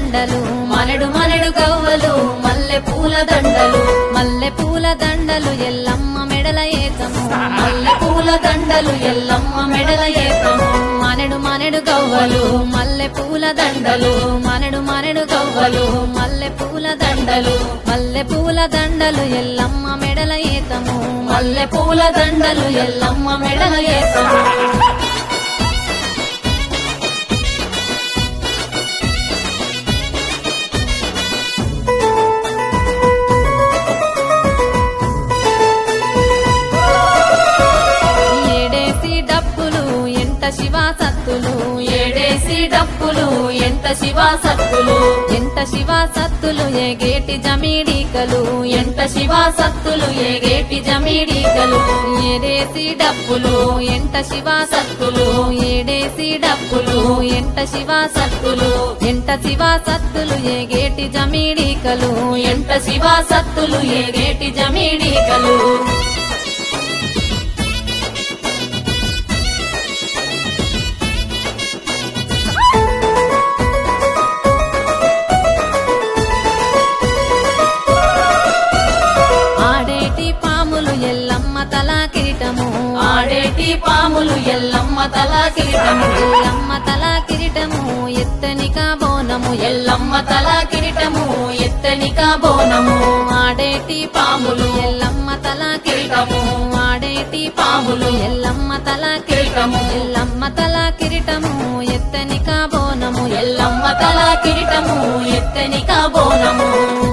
దండలు మనడు మనడు గవ్వలు మల్లె పూల దండలు మల్లె పూల దండలు ఎల్లమ్మ మెడల ఏతము మల్లె పూల దండలు ఎల్లమ్మ మెడల ఏతము మనడు మనడు గవ్వలు మల్లె పూల దండలు మనడు మనడు గవ్వలు మల్లె పూల దండలు మల్లె పూల దండలు ఎల్లమ్మ మెడల ఏతము మల్లె పూల దండలు ఎల్లమ్మ మెడల ఏతము శివా సత్తులు ఏడేసి డప్పులు ఎంత శివా సత్తులు ఎంత శివా సత్తులు ఏగేటి జమీడికలు ఎంత శివా సత్తులు ఏగేటి జమీడికలు ఏడేసి డప్పులు ఎంత శివా సత్తులు ఏడేసి డప్పులు ఎంత శివా సత్తులు ఎంత శివా సత్తులు ఏగేటి జమీడికలు ఎంత శివా సత్తులు ఏగేటి జమీడికలు ఆడేటి పాములు ఎల్లమ్మ తలా కిరీటము ఎల్లమ్మ తలా కిరీటము ఎత్తనిక బోనము ఎల్లమ్మ తలా కిరీటము ఎత్తనిక బోనము ఆడేటి పాములు ఎల్లమ్మ తలా కిరీటము ఆడేటి పాములు ఎల్లమ్మ తలా కిరీటము ఎల్లమ్మ తలా కిరీటము ఎత్తనిక బోనము ఎల్లమ్మ తలా కిరీటము ఎత్తనిక బోనము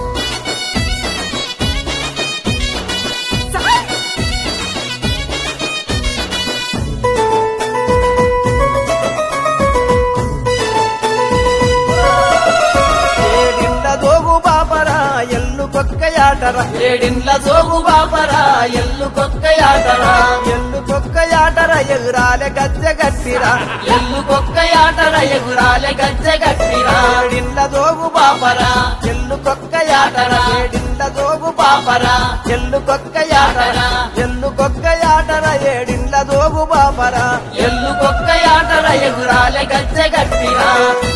ఏడిండ్ల జోగు బాపరా ఎల్లు కొక్కయాటరా ఎల్లు కొక్కయాటరా ఎగురాలే గజ్జె గట్టిరా ఎల్లు కొక్కయాటరా ఎగురాలే గజ్జె గట్టిరా ఏడిండ్ల జోగు బాపరా ఎల్లు కొక్కయాటరా ఏడిండ్ల జోగు బాపరా ఎల్లు కొక్కయాటరా ఎల్లు కొక్కయాటరా ఏడిండ్ల జోగు బాపరా ఎల్లు కొక్కయాటరా ఎగురాలే గజ్జె గట్టిరా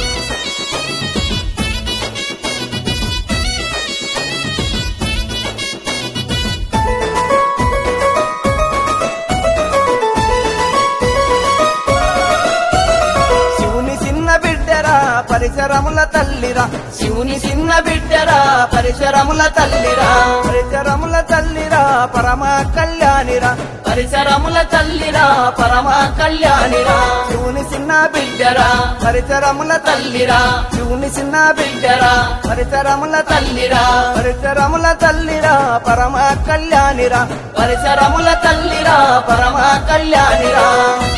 పరిసరముల తల్లిరా శివుని చిన్న బిడ్డరా పరిసరముల తల్లిరా పరిసరముల తల్లిరా పరమ కళ్యాణిరా పరిసరముల తల్లిరా పరమ కళ్యాణిరా శివుని చిన్న బిడ్డరా పరిసరముల తల్లిరా శివుని చిన్న బిడ్డరా పరిసరముల తల్లిరా పరిసరముల తల్లిరా పరమ కళ్యాణిరా పరిసరముల తల్లిరా పరమ కళ్యాణిరా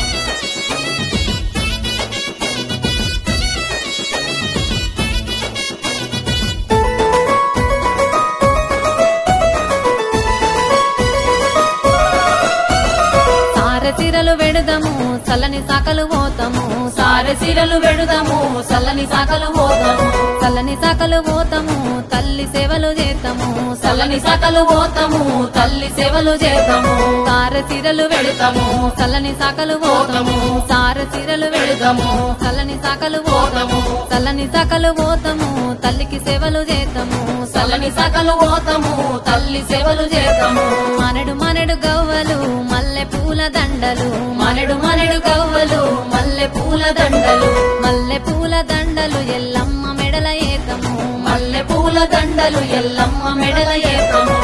సారెసిరలు వెడుదము చల్లని సాకలు పోతాము సారెసిరలు వెడుదము చల్లని సాకలు పోతాము చల్లని సాకలు పోతాము తల్లి సేవలు చేస్తాము చల్లని సాకలు పోతాము తల్లి సేవలు చేస్తాము సారెసిరలు వెడుతాము చల్లని సాకలు పోతాము సారెసిరలు వెడుతాము చల్లని సాకలు పోతాము చల్లని సాకలు పోతాము తల్లికి సేవలు చేస్తాము చల్లని సాకలు పోతాము తల్లి సేవలు చేస్తాము మనడు మనడు గవ్వలు మల్లె పూల దండలు మనడు మనడు గవ్వలు మల్లె పూల దండలు మల్లె పూల దండలు ఎల్లమ్మ మెడల ఏతము మల్లె పూల దండలు ఎల్లమ్మ మెడల ఏతము